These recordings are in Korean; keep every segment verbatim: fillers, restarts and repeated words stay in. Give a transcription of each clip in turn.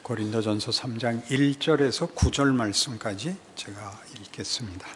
고린도전서 삼 장 일 절에서 구 절 말씀까지 제가 읽겠습니다.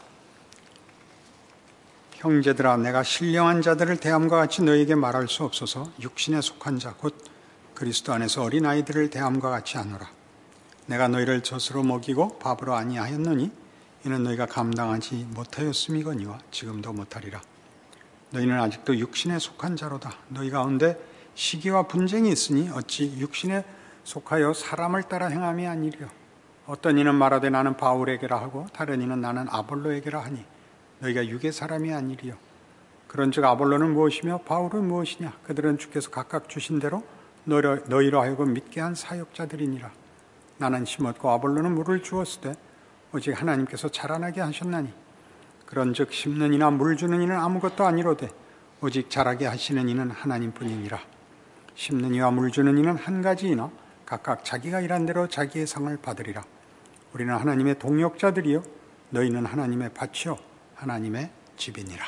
형제들아, 내가 신령한 자들을 대함과 같이 너희에게 말할 수 없어서 육신에 속한 자 곧 그리스도 안에서 어린아이들을 대함과 같이 하노라. 내가 너희를 젖으로 먹이고 밥으로 아니하였느니 이는 너희가 감당하지 못하였음이거니와 지금도 못하리라. 너희는 아직도 육신에 속한 자로다. 너희 가운데 시기와 분쟁이 있으니 어찌 육신에 속하여 사람을 따라 행함이 아니리요. 어떤 이는 말하되 나는 바울에게라 하고 다른 이는 나는 아볼로에게라 하니 너희가 육의 사람이 아니리요. 그런즉 아볼로는 무엇이며 바울은 무엇이냐? 그들은 주께서 각각 주신 대로 너희로 하여금 믿게 한 사역자들이니라. 나는 심었고 아볼로는 물을 주었으되 오직 하나님께서 자라나게 하셨나니 그런즉 심는 이나 물 주는 이는 아무것도 아니로되 오직 자라게 하시는 이는 하나님뿐이니라. 심는 이와 물 주는 이는 한 가지이나 각각 자기가 일한 대로 자기의 상을 받으리라. 우리는 하나님의 동역자들이요 너희는 하나님의 밭이요 하나님의 집이니라.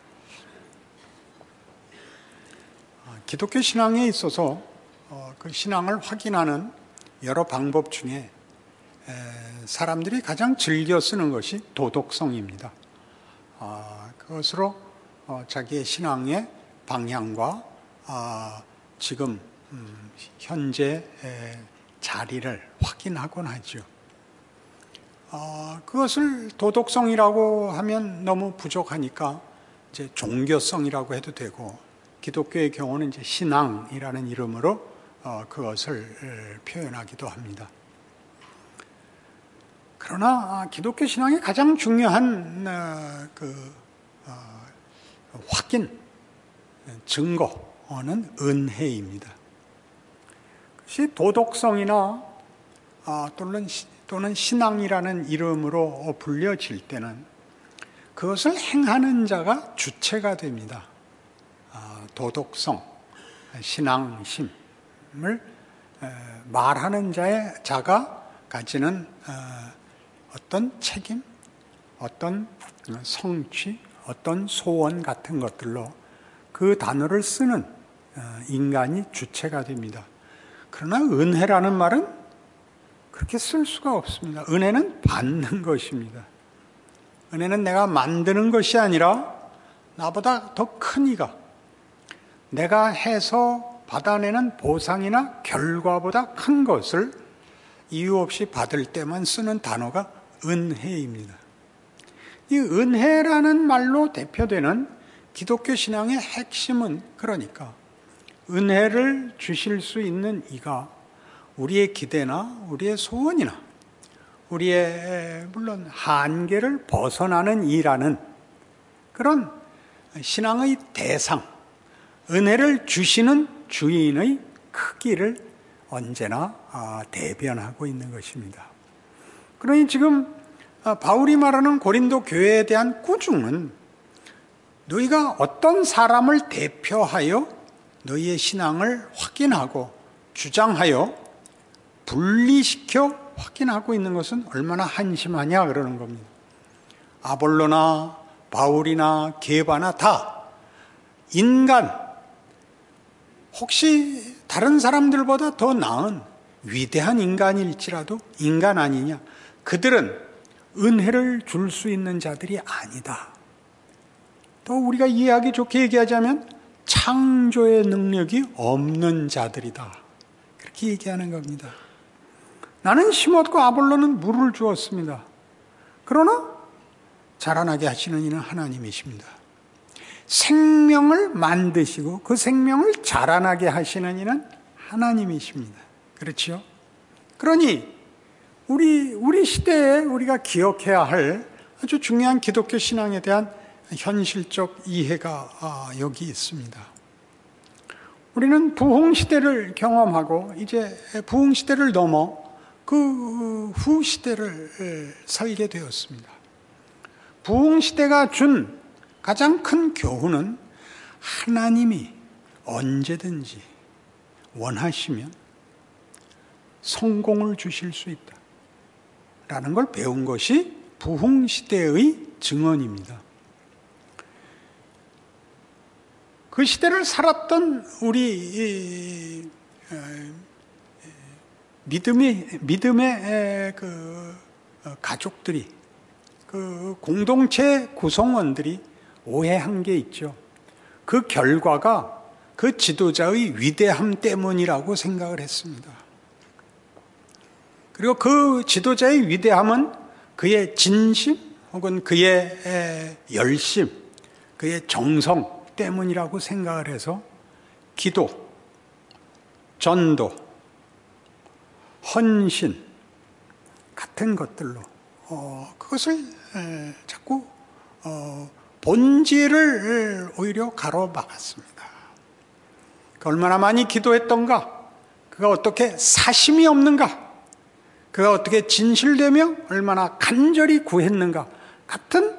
기독교 신앙에 있어서 그 신앙을 확인하는 여러 방법 중에 사람들이 가장 즐겨 쓰는 것이 도덕성입니다. 그것으로 자기의 신앙의 방향과 지금 현재 자리를 확인하곤 하죠. 그것을 도덕성이라고 하면 너무 부족하니까 이제 종교성이라고 해도 되고, 기독교의 경우는 이제 신앙이라는 이름으로 그것을 표현하기도 합니다. 그러나 기독교 신앙의 가장 중요한 그 확인, 증거는 은혜입니다. 그것이 도덕성이나 또는 또는 신앙이라는 이름으로 불려질 때는 그것을 행하는 자가 주체가 됩니다. 도덕성, 신앙심을 말하는 자의 자가 가지는 어떤 책임, 어떤 성취, 어떤 소원 같은 것들로 그 단어를 쓰는 인간이 주체가 됩니다. 그러나 은혜라는 말은 그렇게 쓸 수가 없습니다. 은혜는 받는 것입니다. 은혜는 내가 만드는 것이 아니라 나보다 더 큰 이가 내가 해서 받아내는 보상이나 결과보다 큰 것을 이유 없이 받을 때만 쓰는 단어가 은혜입니다. 이 은혜라는 말로 대표되는 기독교 신앙의 핵심은 그러니까 은혜를 주실 수 있는 이가 우리의 기대나 우리의 소원이나 우리의 물론 한계를 벗어나는 이라는 그런 신앙의 대상, 은혜를 주시는 주인의 크기를 언제나 대변하고 있는 것입니다. 그러니 지금 바울이 말하는 고린도 교회에 대한 꾸중은 너희가 어떤 사람을 대표하여 너희의 신앙을 확인하고 주장하여 분리시켜 확인하고 있는 것은 얼마나 한심하냐 그러는 겁니다. 아볼로나 바울이나 게바나 다 인간, 혹시 다른 사람들보다 더 나은 위대한 인간일지라도 인간 아니냐? 그들은 은혜를 줄 수 있는 자들이 아니다. 또 우리가 이해하기 좋게 얘기하자면 창조의 능력이 없는 자들이다. 그렇게 얘기하는 겁니다. 나는 심었고 아볼로는 물을 주었습니다. 그러나 자라나게 하시는 이는 하나님이십니다. 생명을 만드시고 그 생명을 자라나게 하시는 이는 하나님이십니다. 그렇죠? 그러니 우리 우리 시대에 우리가 기억해야 할 아주 중요한 기독교 신앙에 대한 현실적 이해가 여기 있습니다. 우리는 부흥 시대를 경험하고 이제 부흥 시대를 넘어 그 후 시대를 살게 되었습니다. 부흥 시대가 준 가장 큰 교훈은 하나님이 언제든지 원하시면 성공을 주실 수 있다라는 걸 배운 것이 부흥 시대의 증언입니다. 그 시대를 살았던 우리 믿음이, 믿음의 그 가족들이, 그 공동체 구성원들이 오해한 게 있죠. 그 결과가 그 지도자의 위대함 때문이라고 생각을 했습니다. 그리고 그 지도자의 위대함은 그의 진심 혹은 그의 열심, 그의 정성 때문이라고 생각을 해서 기도, 전도, 헌신 같은 것들로 어, 그것을 에, 자꾸 어, 본질을 오히려 가로막았습니다. 그 얼마나 많이 기도했던가, 그가 어떻게 사심이 없는가, 그가 어떻게 진실되며 얼마나 간절히 구했는가 같은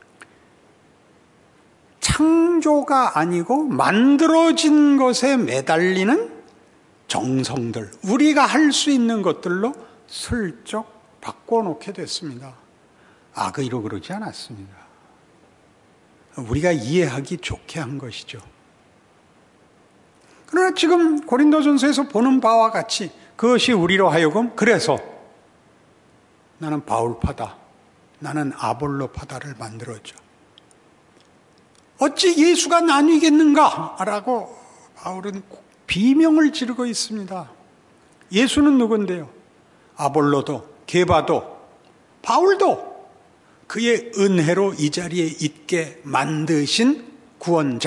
창조가 아니고 만들어진 것에 매달리는 정성들, 우리가 할 수 있는 것들로 슬쩍 바꿔놓게 됐습니다. 악의로 그러지 않았습니다. 우리가 이해하기 좋게 한 것이죠. 그러나 지금 고린도전서에서 보는 바와 같이 그것이 우리로 하여금 그래서 나는 바울파다, 나는 아볼로파다를 만들었죠. 어찌 예수가 나뉘겠는가? 라고 바울은 비명을 지르고 있습니다. 예수는 누군데요? 아볼로도, 게바도, 바울도 그의 은혜로 이 자리에 있게 만드신 구원자,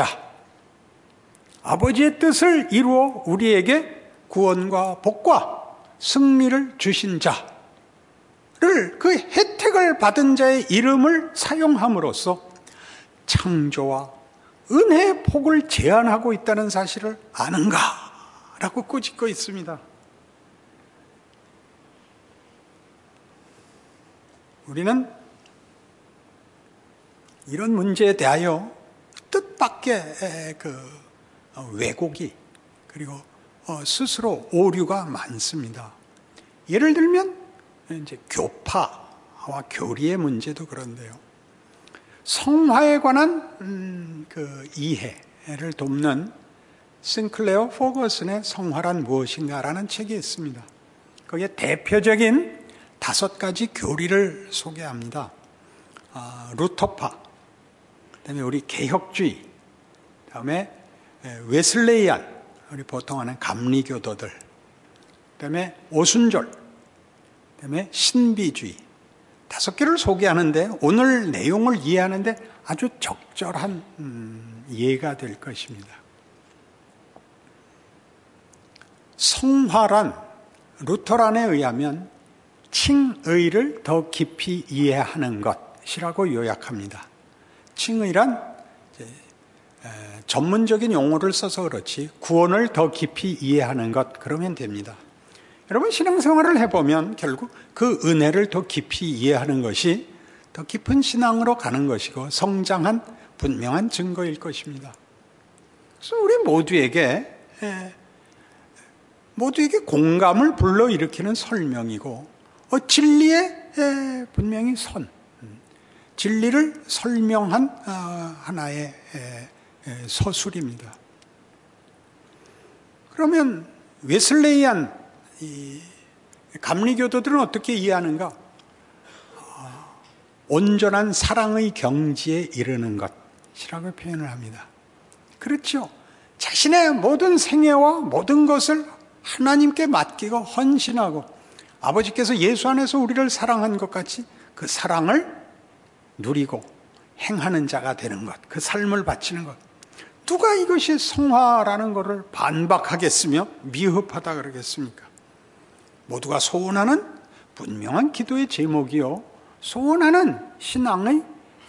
아버지의 뜻을 이루어 우리에게 구원과 복과 승리를 주신 자를, 그 혜택을 받은 자의 이름을 사용함으로써 창조와 은혜의 폭을 제한하고 있다는 사실을 아는가? 라고 꾸짖고 있습니다. 우리는 이런 문제에 대하여 뜻밖의 그 왜곡이, 그리고 스스로 오류가 많습니다. 예를 들면 이제 교파와 교리의 문제도 그런데요. 성화에 관한 음, 그 이해를 돕는 싱클레어 포거슨의 성화란 무엇인가라는 책이 있습니다. 거기에 대표적인 다섯 가지 교리를 소개합니다. 아, 루터파, 그다음에 우리 개혁주의, 그다음에 웨슬레이안, 우리 보통 하는 감리교도들, 그다음에 오순절, 그다음에 신비주의, 다섯 개를 소개하는데 오늘 내용을 이해하는데 아주 적절한 음, 이해가 될 것입니다. 성화란 루터란에 의하면 칭의를 더 깊이 이해하는 것이라고 요약합니다. 칭의란 이제 에, 전문적인 용어를 써서 그렇지 구원을 더 깊이 이해하는 것, 그러면 됩니다. 여러분 신앙생활을 해보면 결국 그 은혜를 더 깊이 이해하는 것이 더 깊은 신앙으로 가는 것이고 성장한 분명한 증거일 것입니다. 그래서 우리 모두에게 에, 모두에게 공감을 불러일으키는 설명이고 어, 진리의 에, 분명히 선, 진리를 설명한 어, 하나의 에, 에, 서술입니다. 그러면 웨슬레이안 이 감리교도들은 어떻게 이해하는가? 어, 온전한 사랑의 경지에 이르는 것이라고 표현을 합니다. 그렇죠. 자신의 모든 생애와 모든 것을 하나님께 맡기고 헌신하고 아버지께서 예수 안에서 우리를 사랑한 것 같이 그 사랑을 누리고 행하는 자가 되는 것, 그 삶을 바치는 것. 누가 이것이 성화라는 것을 반박하겠으며 미흡하다 그러겠습니까? 모두가 소원하는 분명한 기도의 제목이요, 소원하는 신앙의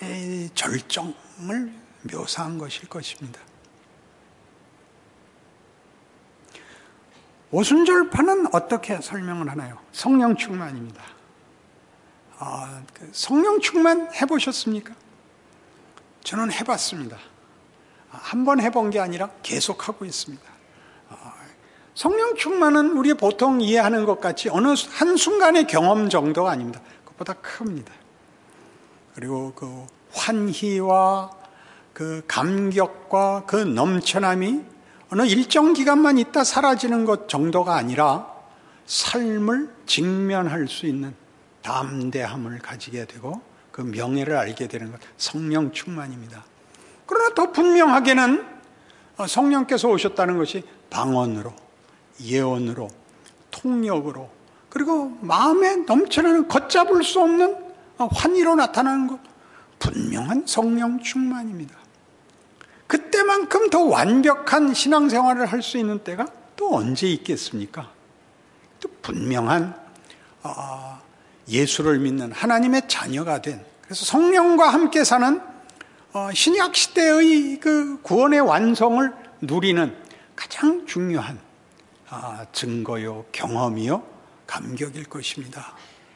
절정을 묘사한 것일 것입니다. 오순절파는 어떻게 설명을 하나요? 성령 충만입니다. 아, 성령 충만 해보셨습니까? 저는 해봤습니다. 한 번 해본 게 아니라 계속하고 있습니다. 성령 충만은 우리 보통 이해하는 것 같이 어느 한순간의 경험 정도가 아닙니다. 그것보다 큽니다. 그리고 그 환희와 그 감격과 그 넘쳐남이 어느 일정 기간만 있다 사라지는 것 정도가 아니라 삶을 직면할 수 있는 담대함을 가지게 되고 그 명예를 알게 되는 것, 성령 충만입니다. 그러나 더 분명하게는 성령께서 오셨다는 것이 방언으로, 예언으로, 통역으로, 그리고 마음에 넘쳐나는 걷잡을 수 없는 환희로 나타나는 것, 분명한 성령 충만입니다. 그때만큼 더 완벽한 신앙생활을 할 수 있는 때가 또 언제 있겠습니까? 또 분명한 예수를 믿는 하나님의 자녀가 된, 그래서 성령과 함께 사는 신약 시대의 그 구원의 완성을 누리는 가장 중요한 증거요, 경험이요, 감격일 것입니다.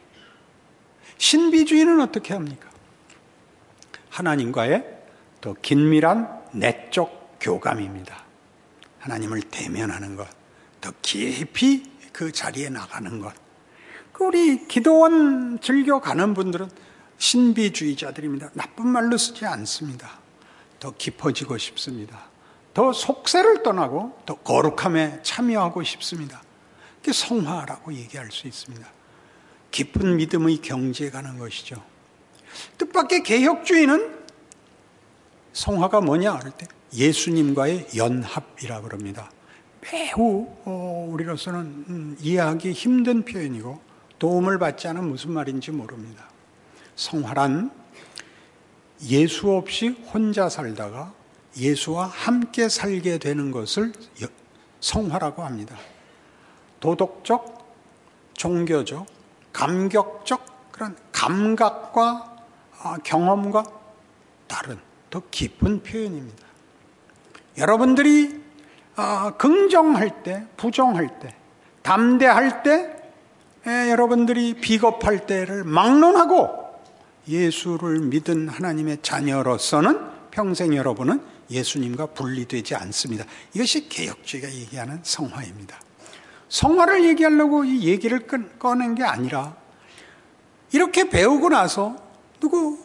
신비주의는 어떻게 합니까? 하나님과의 더 긴밀한 내적 교감입니다. 하나님을 대면하는 것, 더 깊이 그 자리에 나가는 것. 우리 기도원 즐겨 가는 분들은 신비주의자들입니다. 나쁜 말로 쓰지 않습니다. 더 깊어지고 싶습니다. 더 속세를 떠나고 더 거룩함에 참여하고 싶습니다. 그게 성화라고 얘기할 수 있습니다. 깊은 믿음의 경지에 가는 것이죠. 뜻밖의 개혁주의는 성화가 뭐냐 할 때 예수님과의 연합이라고 그럽니다. 매우 우리로서는 이해하기 힘든 표현이고 도움을 받지 않은 무슨 말인지 모릅니다. 성화란 예수 없이 혼자 살다가 예수와 함께 살게 되는 것을 성화라고 합니다. 도덕적, 종교적, 감격적 그런 감각과 경험과 다른 더 깊은 표현입니다. 여러분들이 긍정할 때, 부정할 때, 담대할 때, 여러분들이 비겁할 때를 막론하고 예수를 믿은 하나님의 자녀로서는 평생 여러분은 예수님과 분리되지 않습니다. 이것이 개혁주의가 얘기하는 성화입니다. 성화를 얘기하려고 이 얘기를 꺼낸 게 아니라 이렇게 배우고 나서 누구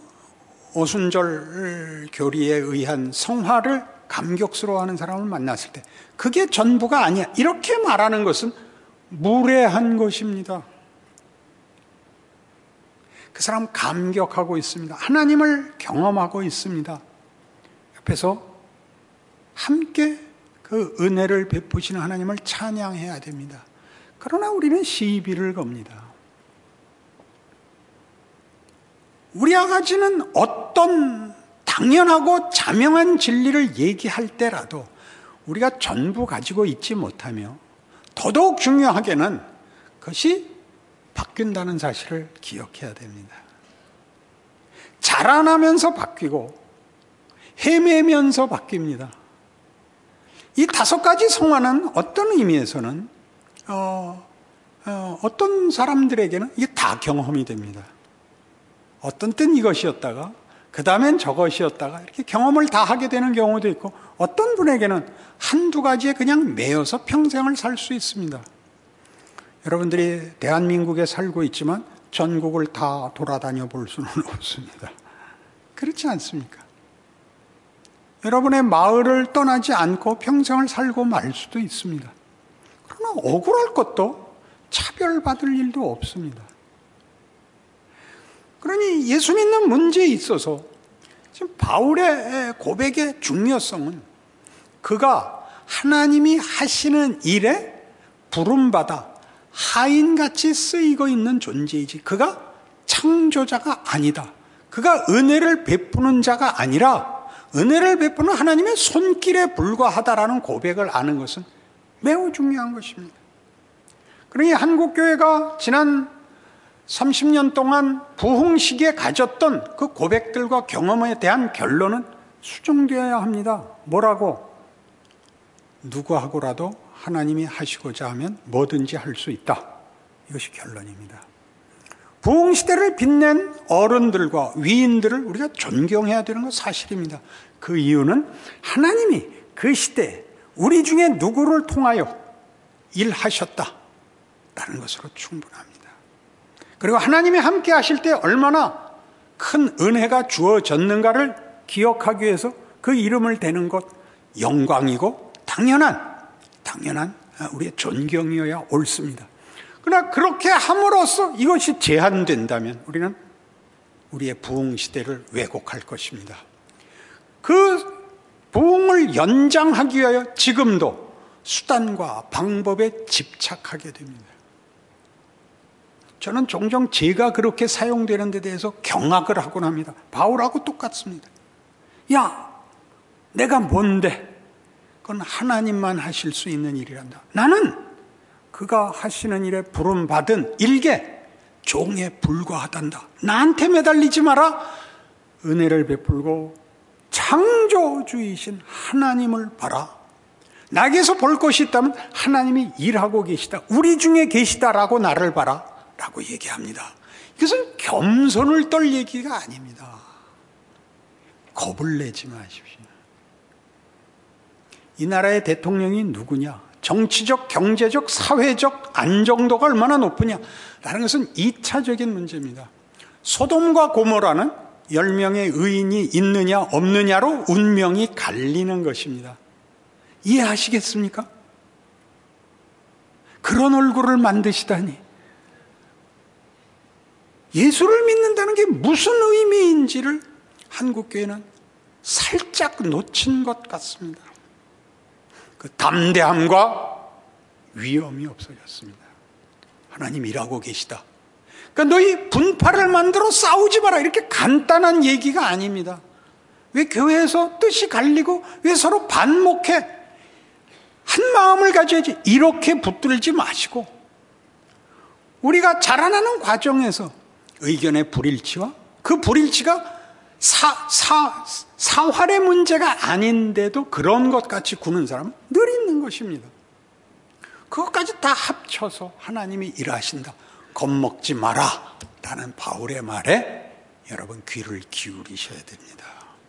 오순절 교리에 의한 성화를 감격스러워하는 사람을 만났을 때 그게 전부가 아니야. 이렇게 말하는 것은 무례한 것입니다. 그 사람 감격하고 있습니다. 하나님을 경험하고 있습니다. 옆에서 함께 그 은혜를 베푸시는 하나님을 찬양해야 됩니다. 그러나 우리는 시비를 겁니다. 우리와 가지는 어떤 당연하고 자명한 진리를 얘기할 때라도 우리가 전부 가지고 있지 못하며 더더욱 중요하게는 그것이 바뀐다는 사실을 기억해야 됩니다. 자라나면서 바뀌고 헤매면서 바뀝니다. 이 다섯 가지 성화는 어떤 의미에서는 어, 어, 어떤 사람들에게는 이게 다 경험이 됩니다. 어떤 때는 이것이었다가 그 다음엔 저것이었다가 이렇게 경험을 다 하게 되는 경우도 있고 어떤 분에게는 한두 가지에 그냥 매여서 평생을 살 수 있습니다. 여러분들이 대한민국에 살고 있지만 전국을 다 돌아다녀 볼 수는 없습니다. 그렇지 않습니까? 여러분의 마을을 떠나지 않고 평생을 살고 말 수도 있습니다. 그러나 억울할 것도 차별받을 일도 없습니다. 그러니 예수 믿는 문제에 있어서 지금 바울의 고백의 중요성은 그가 하나님이 하시는 일에 부름받아 하인같이 쓰이고 있는 존재이지 그가 창조자가 아니다. 그가 은혜를 베푸는 자가 아니라 은혜를 베푸는 하나님의 손길에 불과하다라는 고백을 아는 것은 매우 중요한 것입니다. 그러니 한국교회가 지난 삼십 년 동안 부흥 시기에 가졌던 그 고백들과 경험에 대한 결론은 수정되어야 합니다. 뭐라고? 누구하고라도 하나님이 하시고자 하면 뭐든지 할 수 있다. 이것이 결론입니다. 부흥 시대를 빛낸 어른들과 위인들을 우리가 존경해야 되는 건 사실입니다. 그 이유는 하나님이 그 시대에 우리 중에 누구를 통하여 일하셨다라는 것으로 충분합니다. 그리고 하나님이 함께 하실 때 얼마나 큰 은혜가 주어졌는가를 기억하기 위해서 그 이름을 대는 것 영광이고 당연한 당연한 우리의 존경이어야 옳습니다. 그러나 그렇게 함으로써 이것이 제한된다면 우리는 우리의 부흥 시대를 왜곡할 것입니다. 그 부흥을 연장하기 위하여 지금도 수단과 방법에 집착하게 됩니다. 저는 종종 제가 그렇게 사용되는 데 대해서 경악을 하곤 합니다. 바울하고 똑같습니다. 야, 내가 뭔데? 그건 하나님만 하실 수 있는 일이란다. 나는 그가 하시는 일에 부름받은 일개 종에 불과하단다. 나한테 매달리지 마라. 은혜를 베풀고 창조주이신 하나님을 봐라. 나에게서 볼 것이 있다면 하나님이 일하고 계시다. 우리 중에 계시다라고 나를 봐라. 라고 얘기합니다. 이것은 겸손을 떨 얘기가 아닙니다. 겁을 내지 마십시오. 이 나라의 대통령이 누구냐? 정치적, 경제적, 사회적 안정도가 얼마나 높으냐? 라는 것은 이차적인 문제입니다. 소돔과 고모라는 열 명의 의인이 있느냐 없느냐로 운명이 갈리는 것입니다. 이해하시겠습니까? 그런 얼굴을 만드시다니. 예수를 믿는다는 게 무슨 의미인지를 한국교회는 살짝 놓친 것 같습니다. 그 담대함과 위엄이 없어졌습니다. 하나님 일하고 계시다. 그러니까 너희 분파를 만들어 싸우지 마라. 이렇게 간단한 얘기가 아닙니다. 왜 교회에서 뜻이 갈리고 왜 서로 반목해? 한 마음을 가져야지. 이렇게 붙들지 마시고 우리가 자라나는 과정에서 의견의 불일치와 그 불일치가 사, 사, 사활의 문제가 아닌데도 그런 것 같이 구는 사람은 늘 있는 것입니다. 그것까지 다 합쳐서 하나님이 일하신다. 겁먹지 마라. 라는 바울의 말에 여러분 귀를 기울이셔야 됩니다.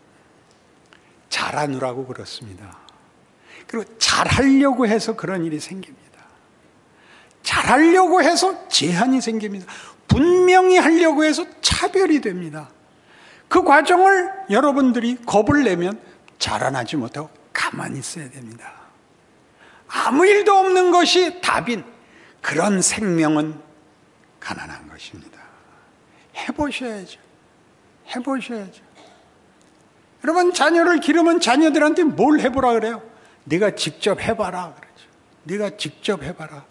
잘하느라고 그렇습니다. 그리고 잘하려고 해서 그런 일이 생깁니다. 잘하려고 해서 제한이 생깁니다. 분명히 하려고 해서 차별이 됩니다. 그 과정을 여러분들이 겁을 내면 자라나지 못하고 가만히 있어야 됩니다. 아무 일도 없는 것이 답인 그런 생명은 가난한 것입니다. 해보셔야죠. 해보셔야죠. 여러분 자녀를 기르면 자녀들한테 뭘 해보라 그래요? 네가 직접 해봐라 그러죠. 네가 직접 해봐라.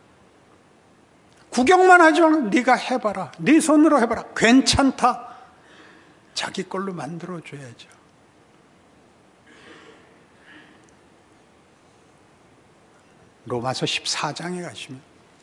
구경만 하지 말고 네가 해봐라. 네 손으로 해봐라. 괜찮다. 자기 걸로 만들어줘야죠. 로마서 십사 장에 가시면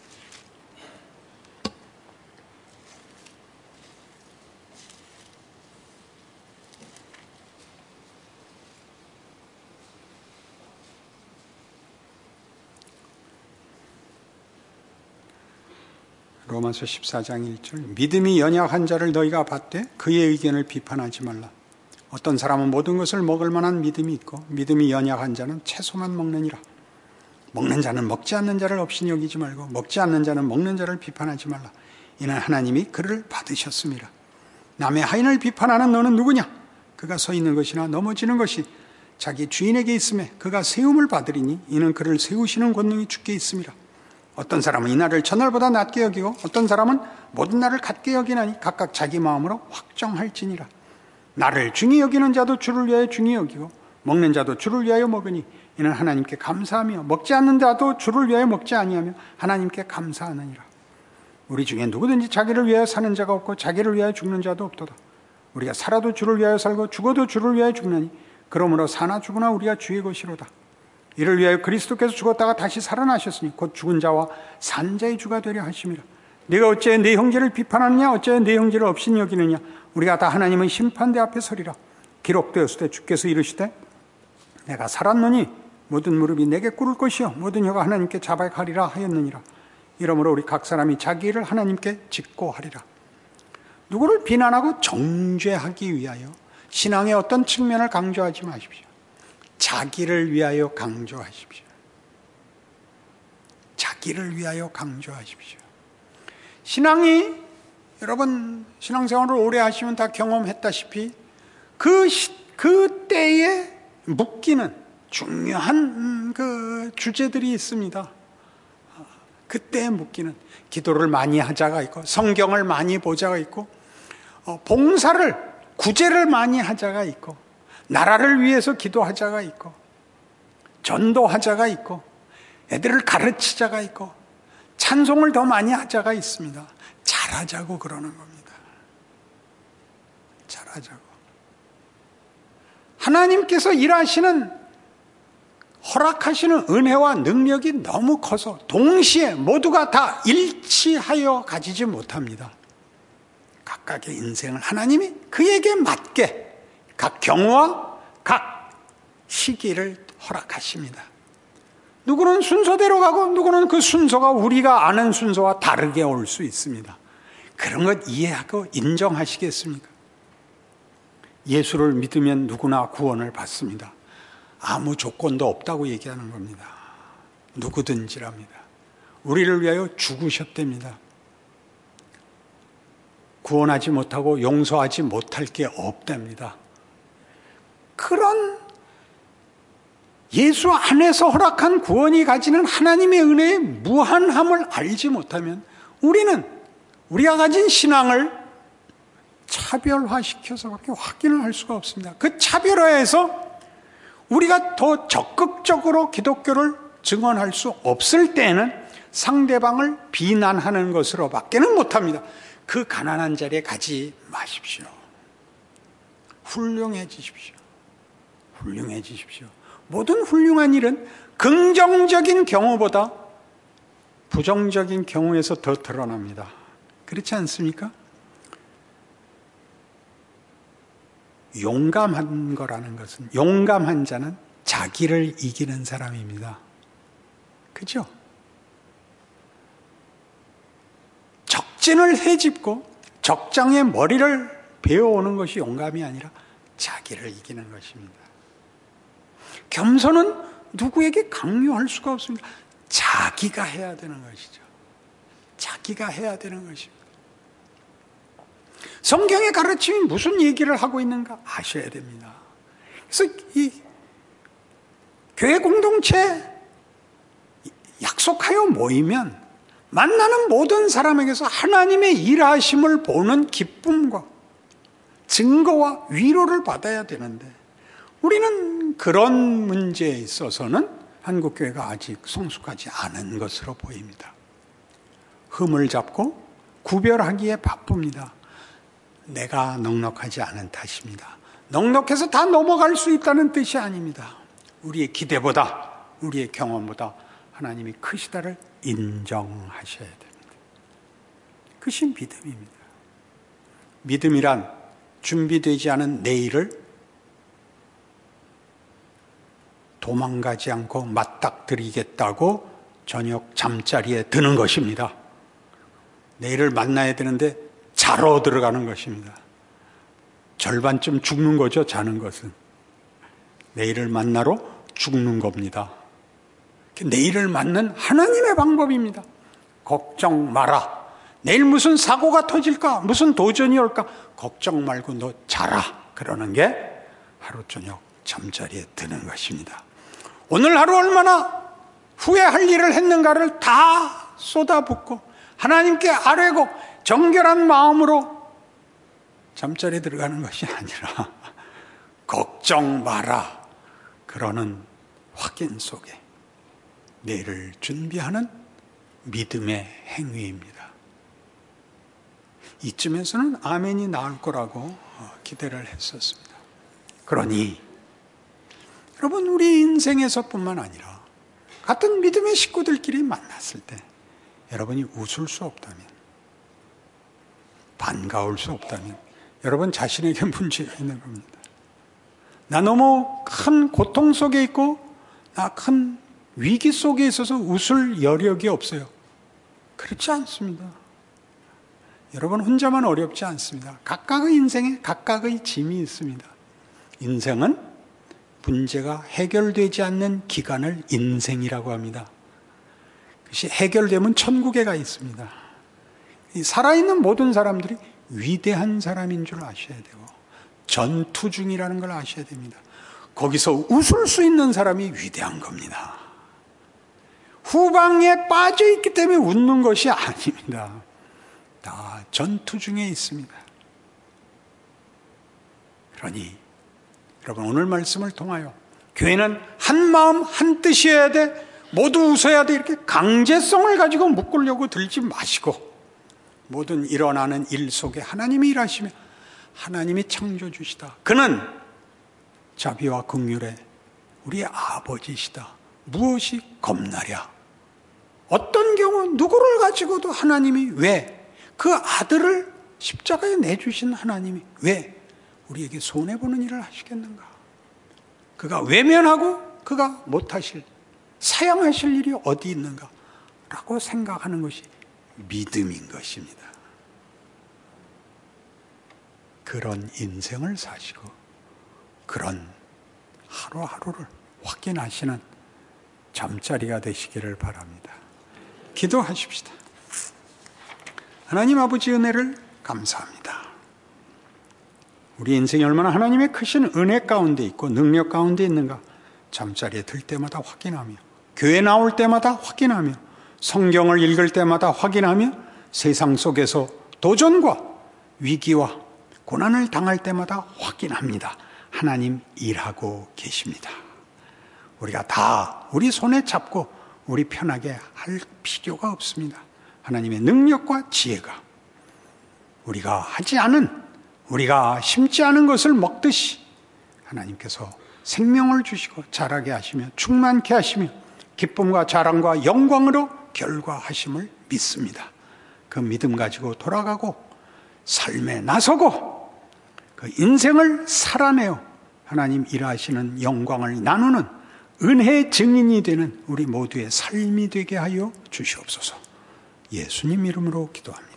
로마서 십사 장 일 절 믿음이 연약한 자를 너희가 받되 그의 의견을 비판하지 말라. 어떤 사람은 모든 것을 먹을 만한 믿음이 있고 믿음이 연약한 자는 채소만 먹느니라. 먹는 자는 먹지 않는 자를 없이 여기지 말고 먹지 않는 자는 먹는 자를 비판하지 말라. 이는 하나님이 그를 받으셨습니다. 남의 하인을 비판하는 너는 누구냐? 그가 서 있는 것이나 넘어지는 것이 자기 주인에게 있음에 그가 세움을 받으리니 이는 그를 세우시는 권능이 주께 있음이라. 어떤 사람은 이 날을 전날보다 낮게 여기고 어떤 사람은 모든 날을 같게 여기나니 각각 자기 마음으로 확정할지니라. 나를 중히 여기는 자도 주를 위하여 중히 여기고 먹는 자도 주를 위하여 먹으니 이는 하나님께 감사하며 먹지 않는 자도 주를 위하여 먹지 아니하며 하나님께 감사하느니라. 우리 중에 누구든지 자기를 위하여 사는 자가 없고 자기를 위하여 죽는 자도 없도다. 우리가 살아도 주를 위하여 살고 죽어도 주를 위하여 죽나니 그러므로 사나 죽으나 우리가 주의 것이로다. 이를 위하여 그리스도께서 죽었다가 다시 살아나셨으니 곧 죽은 자와 산 자의 주가 되려 하심이라. 네가 어찌해 네 형제를 비판하느냐? 어찌해 네 형제를 업신 여기느냐? 우리가 다 하나님의 심판대 앞에 서리라. 기록되었을 때 주께서 이르시되 내가 살았노니 모든 무릎이 내게 꿇을 것이요 모든 혀가 하나님께 자백하리라 하였느니라. 이러므로 우리 각 사람이 자기 일을 하나님께 짓고 하리라. 누구를 비난하고 정죄하기 위하여 신앙의 어떤 측면을 강조하지 마십시오. 자기를 위하여 강조하십시오. 자기를 위하여 강조하십시오. 신앙이 여러분 신앙생활을 오래 하시면 다 경험했다시피 그, 그 때에 묶이는 중요한 그 주제들이 있습니다. 그때에 묶이는 기도를 많이 하자가 있고, 성경을 많이 보자가 있고, 어, 봉사를, 구제를 많이 하자가 있고, 나라를 위해서 기도하자가 있고, 전도하자가 있고, 애들을 가르치자가 있고, 찬송을 더 많이 하자가 있습니다. 잘하자고 그러는 겁니다. 잘하자고. 하나님께서 일하시는, 허락하시는 은혜와 능력이 너무 커서 동시에 모두가 다 일치하여 가지지 못합니다. 각각의 인생을 하나님이 그에게 맞게 각 경우와 각 시기를 허락하십니다. 누구는 순서대로 가고 누구는 그 순서가 우리가 아는 순서와 다르게 올 수 있습니다. 그런 것 이해하고 인정하시겠습니까? 예수를 믿으면 누구나 구원을 받습니다. 아무 조건도 없다고 얘기하는 겁니다. 누구든지랍니다. 우리를 위하여 죽으셨답니다. 구원하지 못하고 용서하지 못할 게 없답니다. 그런 예수 안에서 허락한 구원이 가지는 하나님의 은혜의 무한함을 알지 못하면 우리는 우리가 가진 신앙을 차별화시켜서밖에 확인을 할 수가 없습니다. 그 차별화해서 우리가 더 적극적으로 기독교를 증언할 수 없을 때에는 상대방을 비난하는 것으로 밖에는 못합니다. 그 가난한 자리에 가지 마십시오. 훌륭해지십시오. 훌륭해지십시오. 모든 훌륭한 일은 긍정적인 경우보다 부정적인 경우에서 더 드러납니다. 그렇지 않습니까? 용감한 거라는 것은, 용감한 자는 자기를 이기는 사람입니다. 그죠? 적진을 헤집고 적장의 머리를 베어오는 것이 용감이 아니라 자기를 이기는 것입니다. 겸손은 누구에게 강요할 수가 없습니다. 자기가 해야 되는 것이죠. 자기가 해야 되는 것입니다. 성경의 가르침이 무슨 얘기를 하고 있는가 아셔야 됩니다. 그래서 이 교회 공동체 약속하여 모이면 만나는 모든 사람에게서 하나님의 일하심을 보는 기쁨과 증거와 위로를 받아야 되는데 우리는 그런 문제에 있어서는 한국교회가 아직 성숙하지 않은 것으로 보입니다. 흠을 잡고 구별하기에 바쁩니다. 내가 넉넉하지 않은 탓입니다. 넉넉해서 다 넘어갈 수 있다는 뜻이 아닙니다. 우리의 기대보다 우리의 경험보다 하나님이 크시다를 인정하셔야 됩니다. 그것이 믿음입니다. 믿음이란 준비되지 않은 내일을 도망가지 않고 맞닥뜨리겠다고 저녁 잠자리에 드는 것입니다. 내일을 만나야 되는데 자러 들어가는 것입니다. 절반쯤 죽는 거죠, 자는 것은. 내일을 만나러 죽는 겁니다. 내일을 맞는 하나님의 방법입니다. 걱정 마라. 내일 무슨 사고가 터질까? 무슨 도전이 올까? 걱정 말고 너 자라. 그러는 게 하루 저녁 잠자리에 드는 것입니다. 오늘 하루 얼마나 후회할 일을 했는가를 다 쏟아붓고 하나님께 아뢰고 정결한 마음으로 잠자리에 들어가는 것이 아니라 걱정 마라. 그러는 확인 속에 내일을 준비하는 믿음의 행위입니다. 이쯤에서는 아멘이 나올 거라고 기대를 했었습니다. 그러니 여러분, 우리 인생에서뿐만 아니라 같은 믿음의 식구들끼리 만났을 때 여러분이 웃을 수 없다면, 반가울 수 없다면 여러분 자신에게 문제가 있는 겁니다. 나 너무 큰 고통 속에 있고 나 큰 위기 속에 있어서 웃을 여력이 없어요. 그렇지 않습니다. 여러분 혼자만 어렵지 않습니다. 각각의 인생에 각각의 짐이 있습니다. 인생은 문제가 해결되지 않는 기간을 인생이라고 합니다. 그것이 해결되면 천국에 가 있습니다. 이 살아있는 모든 사람들이 위대한 사람인 줄 아셔야 되고 전투 중이라는 걸 아셔야 됩니다. 거기서 웃을 수 있는 사람이 위대한 겁니다. 후방에 빠져 있기 때문에 웃는 것이 아닙니다. 다 전투 중에 있습니다. 그러니 여러분, 오늘 말씀을 통하여 교회는 한 마음 한 뜻이어야 돼, 모두 웃어야 돼, 이렇게 강제성을 가지고 묶으려고 들지 마시고, 모든 일어나는 일 속에 하나님이 일하시며 하나님이 창조주시다, 그는 자비와 긍휼의 우리의 아버지시다, 무엇이 겁나랴. 어떤 경우 누구를 가지고도 하나님이 왜 그 아들을 십자가에 내주신 하나님이 왜 우리에게 손해보는 일을 하시겠는가? 그가 외면하고 그가 못하실, 사양하실 일이 어디 있는가? 라고 생각하는 것이 믿음인 것입니다. 그런 인생을 사시고 그런 하루하루를 확인하시는 잠자리가 되시기를 바랍니다. 기도하십시다. 하나님 아버지, 은혜를 감사합니다. 우리 인생이 얼마나 하나님의 크신 은혜 가운데 있고 능력 가운데 있는가 잠자리에 들 때마다 확인하며, 교회 나올 때마다 확인하며, 성경을 읽을 때마다 확인하며, 세상 속에서 도전과 위기와 고난을 당할 때마다 확인합니다. 하나님 일하고 계십니다. 우리가 다 우리 손에 잡고 우리 편하게 할 필요가 없습니다. 하나님의 능력과 지혜가 우리가 하지 않은, 우리가 심지 않은 것을 먹듯이 하나님께서 생명을 주시고 자라게 하시며 충만케 하시며 기쁨과 자랑과 영광으로 결과하심을 믿습니다. 그 믿음 가지고 돌아가고 삶에 나서고 그 인생을 살아내어 하나님 일하시는 영광을 나누는 은혜의 증인이 되는 우리 모두의 삶이 되게 하여 주시옵소서. 예수님 이름으로 기도합니다.